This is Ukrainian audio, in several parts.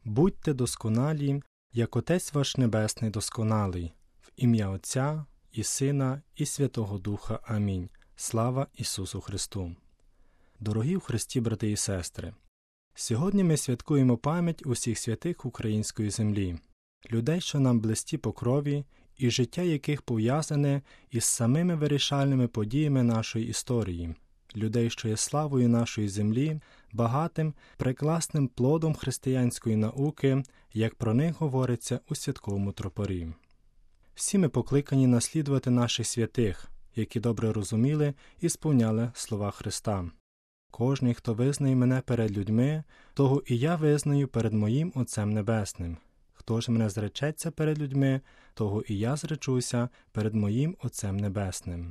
Будьте досконалі, як Отець ваш Небесний досконалий. В ім'я Отця і Сина і Святого Духа. Амінь. Слава Ісусу Христу! Дорогі в Христі брати і сестри! Сьогодні ми святкуємо пам'ять усіх святих української землі, людей, що нам близькі по крові, і життя яких пов'язане із самими вирішальними подіями нашої історії, людей, що є славою нашої землі, багатим, прекрасним плодом християнської науки, як про них говориться у святковому тропарі. Всі ми покликані наслідувати наших святих, які добре розуміли і сповняли слова Христа. Кожний, хто визнає мене перед людьми, того і я визнаю перед моїм Отцем Небесним. Хто ж мене зречеться перед людьми, того і я зречуся перед моїм Отцем Небесним.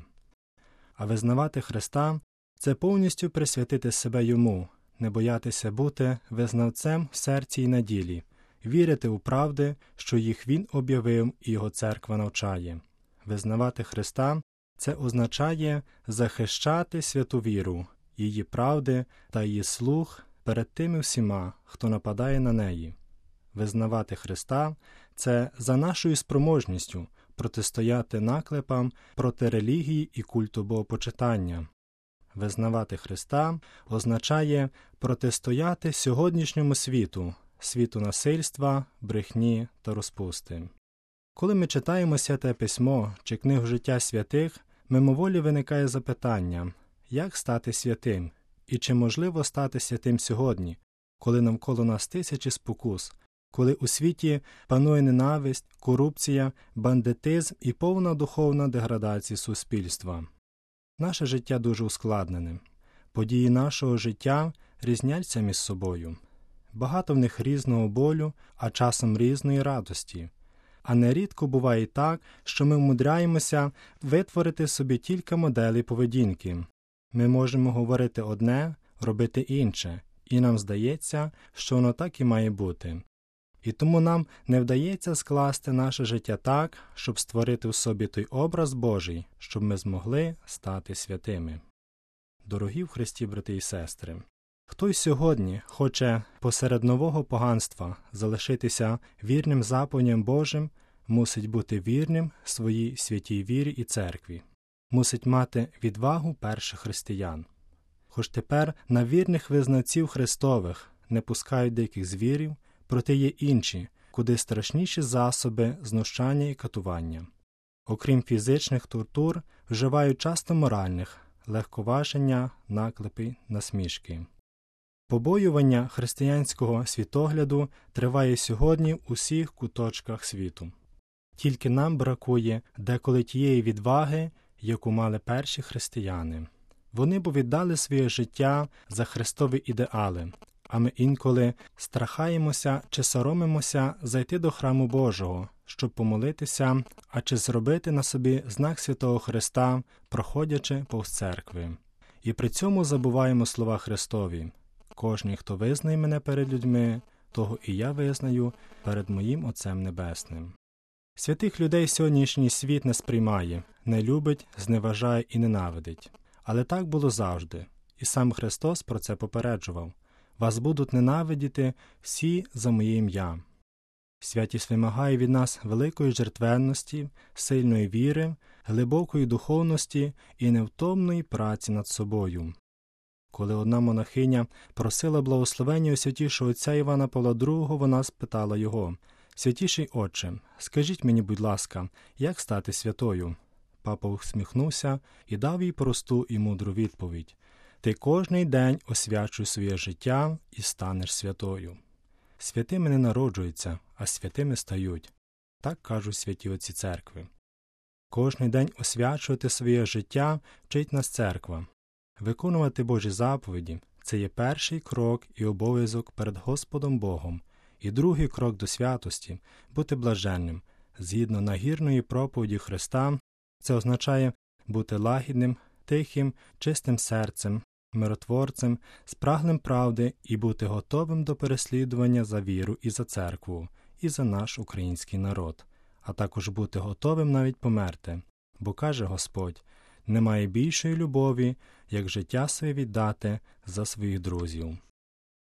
А визнавати Христа – це повністю присвятити себе Йому, не боятися бути визнавцем в серці й на ділі, вірити у правди, що їх Він об'явив і Його церква навчає. Визнавати Христа – це означає захищати святу віру, її правди та її слух перед тими всіма, хто нападає на неї. Визнавати Христа – це за нашою спроможністю протистояти наклепам проти релігії і культу богопочитання. Визнавати Христа означає протистояти сьогоднішньому світу, світу насильства, брехні та розпусти. Коли ми читаємо Святе Письмо чи книгу життя святих, мимоволі виникає запитання, як стати святим, і чи можливо стати святим сьогодні, коли навколо нас тисячі спокус, коли у світі панує ненависть, корупція, бандитизм і повна духовна деградація суспільства. Наше життя дуже ускладнене. Події нашого життя різняться між собою. Багато в них різного болю, а часом різної радості. А нерідко буває так, що ми вмудряємося витворити собі кілька моделей поведінки. Ми можемо говорити одне, робити інше, і нам здається, що воно так і має бути. І тому нам не вдається скласти наше життя так, щоб створити в собі той образ Божий, щоб ми змогли стати святими. Дорогі в Христі брати і сестри! Хто й сьогодні хоче посеред нового поганства залишитися вірним заповідям Божим, мусить бути вірним своїй святій вірі і церкві, мусить мати відвагу перших християн. Хоч тепер на вірних визнавців Христових не пускають деяких звірів, проте є інші, куди страшніші засоби знущання і катування. Окрім фізичних тортур, вживають часто моральних – легковаження, наклепи, насмішки. Побоювання християнського світогляду триває сьогодні в усіх куточках світу. Тільки нам бракує деколи тієї відваги, яку мали перші християни. Вони б віддали своє життя за Христові ідеали, а ми інколи страхаємося чи соромимося зайти до храму Божого, щоб помолитися, а чи зробити на собі знак Святого Христа, проходячи повз церкви. І при цьому забуваємо слова Христові. Кожний, хто визнає мене перед людьми, того і я визнаю перед моїм Отцем Небесним. Святих людей сьогоднішній світ не сприймає, не любить, зневажає і ненавидить. Але так було завжди. І сам Христос про це попереджував. Вас будуть ненавидіти всі за моє ім'я. Святість вимагає від нас великої жертвенності, сильної віри, глибокої духовності і невтомної праці над собою. Коли одна монахиня просила благословення у святішого отця Івана Павла II, вона спитала його: «Святіший отче, скажіть мені, будь ласка, як стати святою?» Папа усміхнувся і дав їй просту і мудру відповідь: «Ти кожний день освячуй своє життя і станеш святою». Святими не народжуються, а святими стають. Так кажуть святі отці церкви. Кожний день освячувати своє життя вчить нас церква. Виконувати Божі заповіді – це є перший крок і обов'язок перед Господом Богом, і другий крок до святості – бути блаженним. Згідно нагірної проповіді Христа, це означає бути лагідним, тихим, чистим серцем, миротворцем, спраглим правди і бути готовим до переслідування за віру і за церкву, і за наш український народ, а також бути готовим навіть померти. Бо каже Господь: «Немає більшої любові, як життя своє віддати за своїх друзів».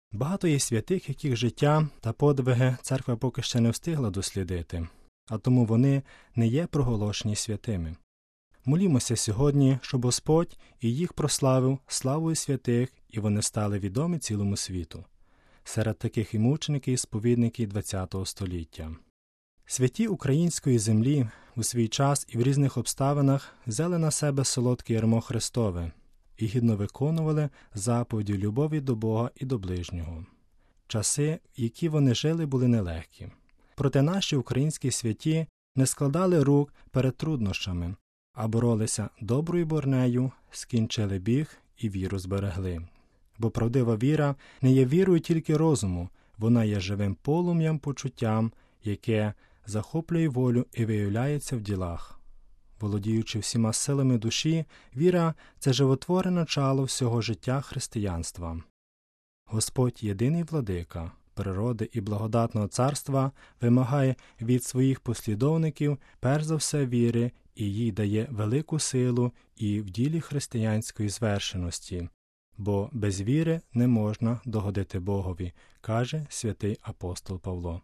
Багато є святих, яких життя та подвиги церква поки ще не встигла дослідити, а тому вони не є проголошені святими. Молімося сьогодні, щоб Господь і їх прославив славою святих, і вони стали відомі цілому світу. Серед таких і мученики, і сповідники ХХ століття. Святі української землі у свій час і в різних обставинах взяли на себе солодке ярмо Христове і гідно виконували заповіді любові до Бога і до ближнього. Часи, в які вони жили, були нелегкі. Проте наші українські святі не складали рук перед труднощами, а боролися доброю борнею, скінчили біг і віру зберегли. Бо правдива віра не є вірою тільки розуму, вона є живим полум'ям почуттям, яке захоплює волю і виявляється в ділах. Володіючи всіма силами душі, віра – це животворне начало всього життя християнства. Господь, єдиний владика природи і благодатного царства, вимагає від своїх послідовників перш за все віри і їй дає велику силу і в ділі християнської звершеності, бо без віри не можна догодити Богові, каже святий апостол Павло.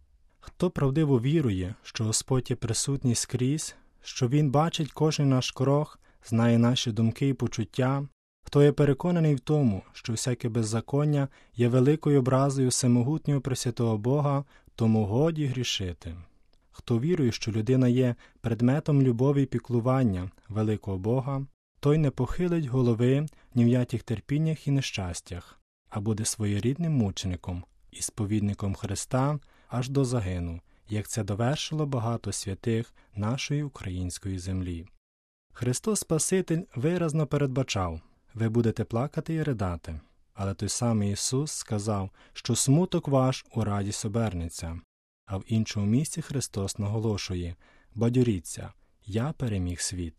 Хто правдиво вірує, що Господь є присутній скрізь, що Він бачить кожен наш крок, знає наші думки і почуття, хто є переконаний в тому, що всяке беззаконня є великою образою всемогутнього Пресвятого Бога, тому годі грішити. Хто вірує, що людина є предметом любові і піклування великого Бога, той не похилить голови ні в яких терпіннях і нещастях, а буде своєрідним мучеником і сповідником Христа аж до загину, як це довершило багато святих нашої української землі. Христос Спаситель виразно передбачав: ви будете плакати і ридати. Але той самий Ісус сказав, що смуток ваш у радість обернеться. А в іншому місці Христос наголошує: бадьоріться, я переміг світ.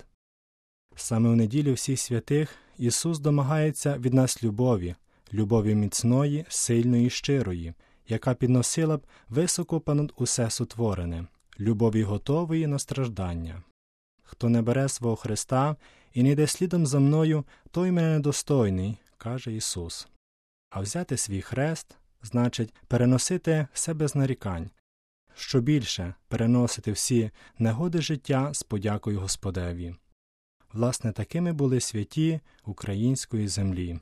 Саме у неділю всіх святих Ісус домагається від нас любові міцної, сильної і щирої, яка підносила б високо понад усе сотворене, любові готової на страждання. Хто не бере свого Христа і не йде слідом за мною, той мене недостойний, каже Ісус. А взяти свій хрест значить переносити все без нарікань, що більше переносити всі негоди життя з подякою Господеві. Власне, такими були святі української землі.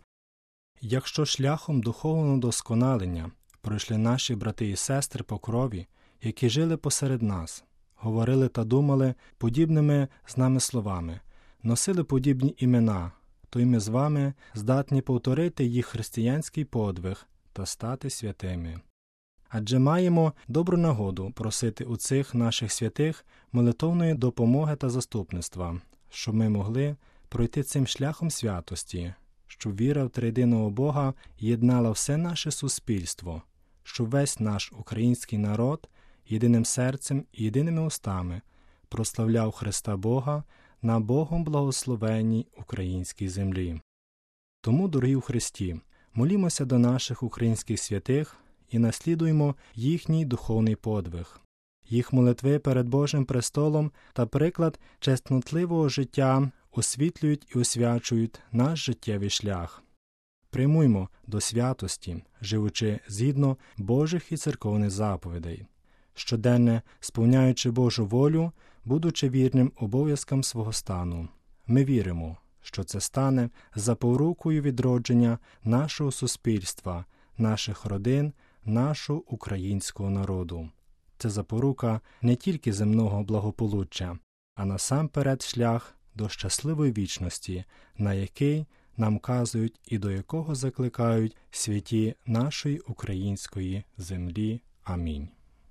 Якщо шляхом духовного досконалення пройшли наші брати і сестри по крові, які жили посеред нас, говорили та думали подібними з нами словами, носили подібні імена, то й ми з вами здатні повторити їх християнський подвиг та стати святими. Адже маємо добру нагоду просити у цих наших святих молитовної допомоги та заступництва, щоб ми могли пройти цим шляхом святості, щоб віра в триєдиного Бога єднала все наше суспільство, щоб весь наш український народ єдиним серцем і єдиними устами прославляв Христа Бога на Богом благословенній українській землі. Тому, дорогі у Христі, молімося до наших українських святих і наслідуємо їхній духовний подвиг. Їх молитви перед Божим престолом та приклад чеснотливого життя освітлюють і освячують наш життєвий шлях. Приймуймо до святості, живучи згідно Божих і церковних заповідей, щоденно сповняючи Божу волю, будучи вірним обов'язкам свого стану. Ми віримо, що це стане запорукою відродження нашого суспільства, наших родин, нашого українського народу. Це запорука не тільки земного благополуччя, а насамперед шлях до щасливої вічності, на який нам казують і до якого закликають святі нашої української землі. Амінь.